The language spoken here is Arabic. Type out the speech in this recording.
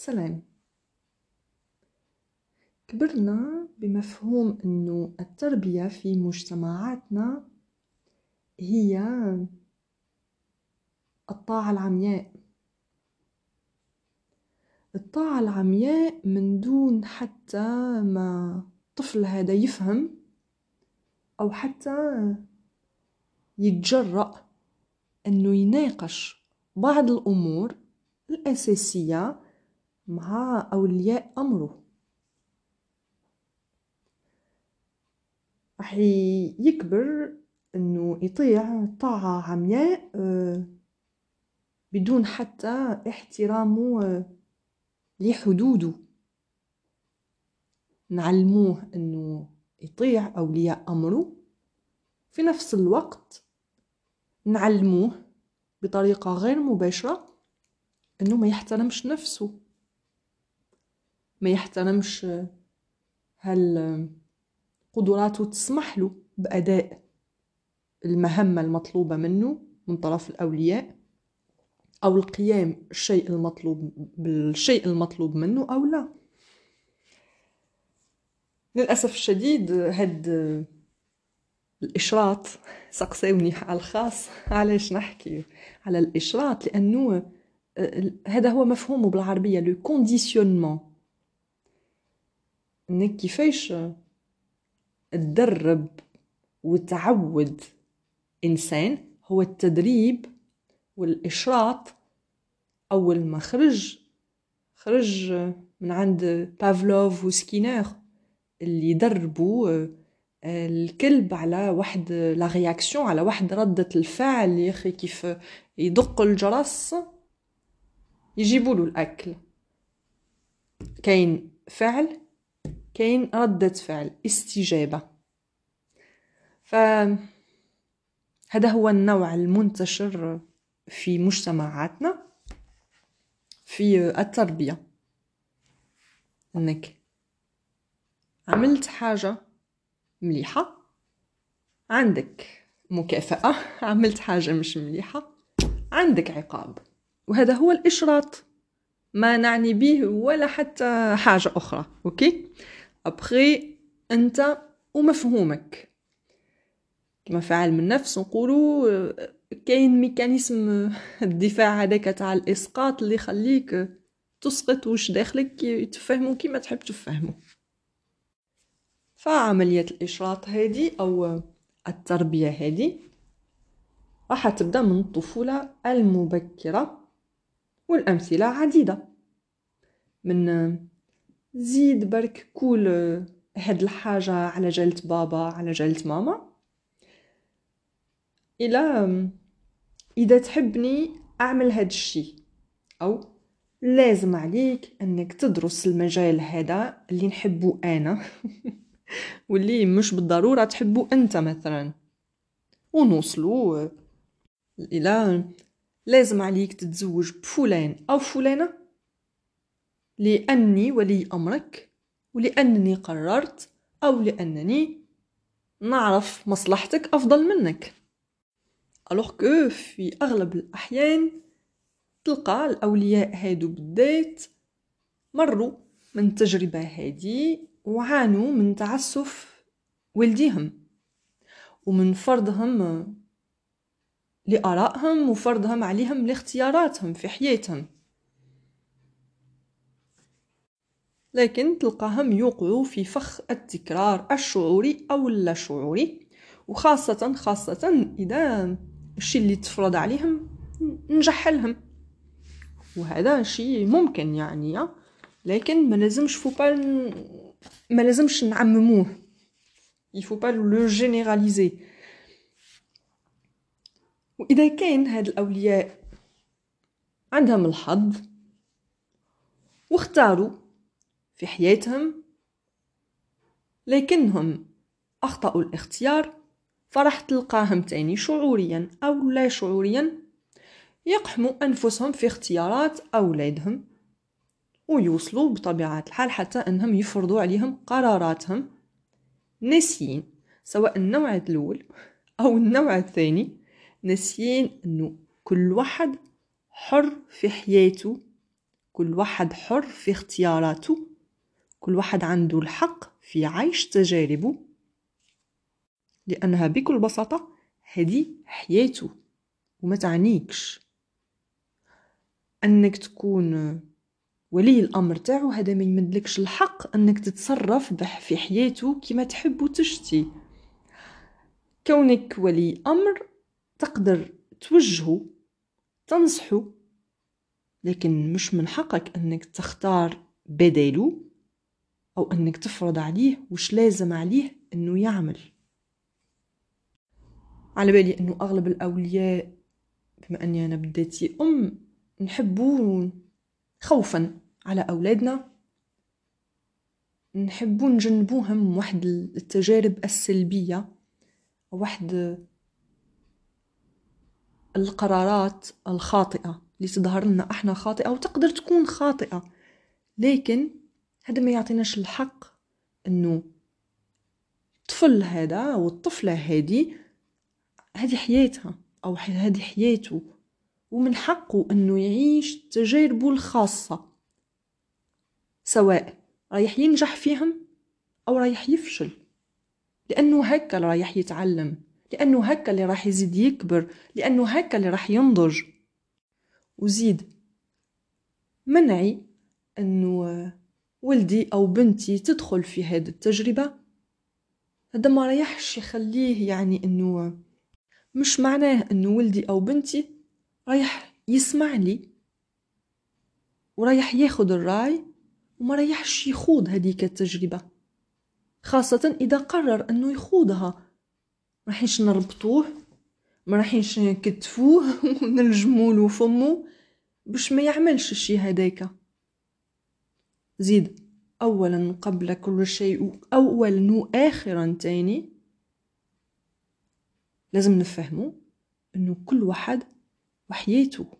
السلام. كبرنا بمفهوم أنه التربية في مجتمعاتنا هي الطاعة العمياء. الطاعة العمياء من دون حتى ما الطفل هذا يفهم أو حتى يتجرأ أنه يناقش بعض الأمور الأساسية مع أولياء أمره. راح يكبر أنه يطيع طاعة عمياء بدون حتى احترامه لحدوده. نعلموه أنه يطيع أولياء أمره، في نفس الوقت نعلموه بطريقة غير مباشرة أنه ما يحترمش نفسه، ما يحترمش هل قدراته تسمح له بأداء المهمة المطلوبة منه من طرف الأولياء، أو القيام بالشيء المطلوب منه أو لا. للأسف الشديد هاد الإشراط، سقسوني على الخاص علاش نحكي على الإشراط، لأنه هذا هو مفهومه بالعربية لو كونديسيونمون. انك كيفاش تدرب وتعود إنسان، هو التدريب والإشراط. أول ما خرج من عند بافلوف وسكينر اللي دربوا الكلب على واحد لا رياكسيون، على واحد ردة الفعل. يا أخي كيف يدق الجرس يجيبوا له الأكل، كاين فعل كاين ردة فعل، استجابة. فهذا هو النوع المنتشر في مجتمعاتنا في التربية. أنك عملت حاجة مليحة عندك مكافأة، عملت حاجة مش مليحة عندك عقاب. وهذا هو الإشراط، ما نعني به ولا حتى حاجة أخرى. أوكي؟ أبخي أنت ومفهومك كما في علم النفس نقولوا كاين ميكانيزم الدفاع هذاك تاع الإسقاط اللي يخليك تسقط وش داخلك يتفهموا كيما تحب تفهموا. فعملية الإشراط هذه أو التربية هذه راح تبدأ من الطفولة المبكرة، والأمثلة عديدة. من زيد برك كول هاد الحاجة على جالة بابا على جالة ماما، إلى إذا تحبني أعمل هاد الشي، أو لازم عليك أنك تدرس المجال هذا اللي نحبه أنا واللي مش بالضرورة تحبه أنت مثلا، ونوصلوا إلى لازم عليك تتزوج بفلان أو فلانة لأني ولي أمرك، ولأنني قررت، أو لأنني نعرف مصلحتك أفضل منك. alors que في أغلب الأحيان تلقى الأولياء هادو بالذات مروا من التجربة هذه وعانوا من تعسف والديهم ومن فرضهم لآرائهم وفرضهم عليهم لاختياراتهم في حياتهم، لكن تلقاهم يوقعوا في فخ التكرار الشعوري أو اللا شعوري، وخاصة إذا الشيء اللي تفرض عليهم نجح لهم. وهذا شيء ممكن يعني، لكن ما لازمش نعمموه. il faut pas le généraliser. وإذا كان هاد الأولياء عندهم الحظ واختاروا في حياتهم لكنهم أخطأوا الاختيار، فرح تلقاهم تاني شعوريا أو لا شعوريا يقحموا أنفسهم في اختيارات أولادهم، ويوصلوا بطبيعة الحال حتى أنهم يفرضوا عليهم قراراتهم، ناسيين سواء النوع الأول أو النوع الثاني، ناسيين أنه كل واحد حر في حياته، كل واحد حر في اختياراته، كل واحد عنده الحق في عيش تجاربه، لأنها بكل بساطة هذه حياته. وما تعنيكش أنك تكون ولي الأمر تاعو، هذا ما يمدلكش الحق أنك تتصرف في حياته كما تحب وتشتي. كونك ولي أمر تقدر توجهه تنصحه، لكن مش من حقك أنك تختار بداله أو أنك تفرض عليه وش لازم عليه أنه يعمل. على بالي أنه أغلب الأولياء، بما أني أنا بديتي نحبون خوفا على أولادنا، نحبون نجنبوهم واحد التجارب السلبية أو واحد القرارات الخاطئة اللي تظهر لنا احنا خاطئة وتقدر تكون خاطئة، لكن هذا ما يعطيناش الحق انه الطفل هذا والطفلة هذه حياتها او هذه حياته، ومن حقه انه يعيش تجاربه الخاصة، سواء رايح ينجح فيهم او رايح يفشل، لانه هكا اللي رايح يتعلم، لانه هكا اللي راح يزيد يكبر، لانه هكا اللي راح ينضج. وزيد منعي انه ولدي او بنتي تدخل في هذه التجربة، هذا ما رايحش يخليه يعني انه مش معناه انه ولدي او بنتي رايح يسمع لي ورايح ياخد الرأي وما رايحش يخوض هذيك التجربة، خاصة اذا قرر انه يخوضها. ما رايحش نربطوه، ما رايحش نكتفوه ونلجموله فمه باش ما يعملش الشي هذاك. زيد اولا قبل كل شيء اولا واخرا تاني لازم نفهمه انه كل واحد وحياته،